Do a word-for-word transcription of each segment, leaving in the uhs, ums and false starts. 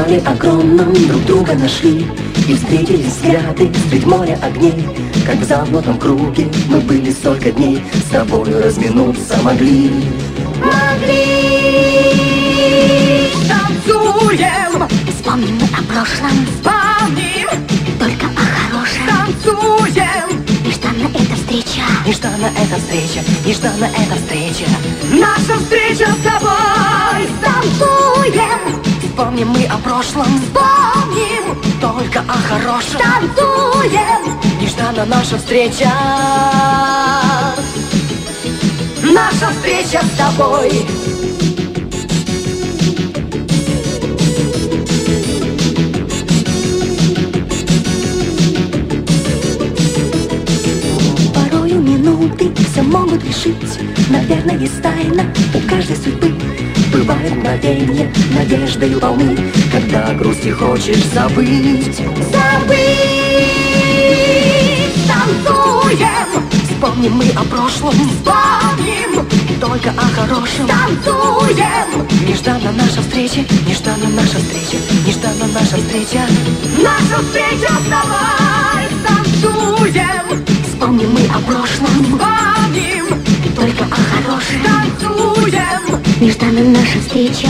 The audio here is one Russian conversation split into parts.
море огромном друг друга нашли, и встретились взгляды средь моря огней. Как в замкнутом круге мы были столько дней, с тобою разминуться могли. Могли. Танцуем, вспомним мы о прошлом, вспомним только о хорошем. Танцуем, нежданно эта встреча, Нежданно эта встреча, нежданно эта встреча. наша встреча с тобой. Танцуем, Вспомним мы о прошлом, вспомним только о хорошем. танцуем, Нежданно наша встреча, наша встреча с тобой. порою минуты все могут решить. Наверное, есть тайна у каждой судьбы. Бывают мгновенья, надеждою полны, когда грусти хочешь забыть. Забыть. Танцуем, Вспомним мы о прошлом, вспомним только о хорошем. танцуем, Нежданно наша встреча, нежданно наша встреча, нежданно наша встреча. наша встреча с тобой. Танцуем, Вспомним мы о прошлом, вспомним только о хорошем. танцуем, Нежданно наша встреча,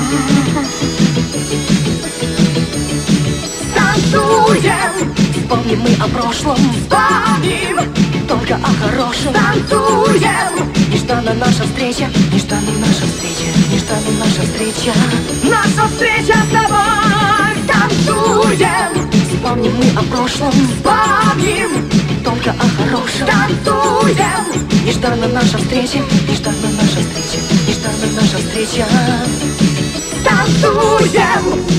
танцуем, вспомним мы о прошлом, вспомним только о хорошем. танцуем, Нежданно наша встреча, нежданно наша встреча, нежданно наша встреча. наша встреча с тобой. Танцуем, Вспомним мы о прошлом, вспомним только о хорошем. танцуем, Нежданно наша встреча, нежданно наша встреча, нежданно наша встреча. танцуем.